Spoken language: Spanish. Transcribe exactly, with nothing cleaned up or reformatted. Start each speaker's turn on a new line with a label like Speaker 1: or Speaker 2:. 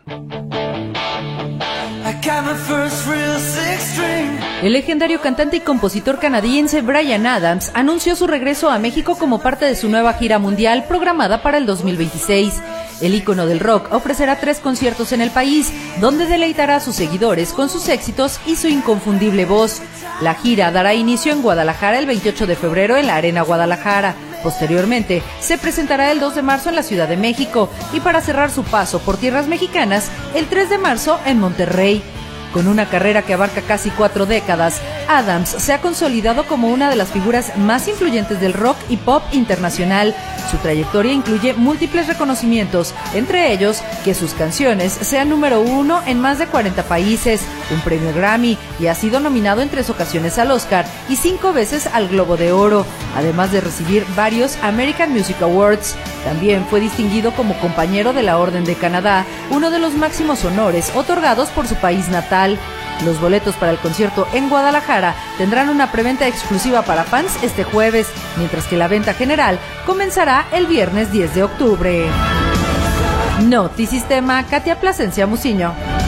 Speaker 1: El legendario cantante y compositor canadiense Bryan Adams anunció su regreso a México como parte de su nueva gira mundial programada para el dos mil veintiséis. El ícono del rock ofrecerá tres conciertos en el país, donde deleitará a sus seguidores con sus éxitos y su inconfundible voz. La gira dará inicio en Guadalajara el veintiocho de febrero en la Arena Guadalajara. Posteriormente, se presentará el dos de marzo en la Ciudad de México y para cerrar su paso por tierras mexicanas, el tres de marzo en Monterrey. Con una carrera que abarca casi cuatro décadas, Adams se ha consolidado como una de las figuras más influyentes del rock y pop internacional. Su trayectoria incluye múltiples reconocimientos, entre ellos que sus canciones sean número uno en más de cuarenta países, un premio Grammy, y ha sido nominado en tres ocasiones al Oscar y cinco veces al Globo de Oro, además de recibir varios American Music Awards. También fue distinguido como compañero de la Orden de Canadá, uno de los máximos honores otorgados por su país natal. Los boletos para el concierto en Guadalajara tendrán una preventa exclusiva para fans este jueves, mientras que la venta general comenzará el viernes diez de octubre. Notisistema, Katia Plasencia Muciño.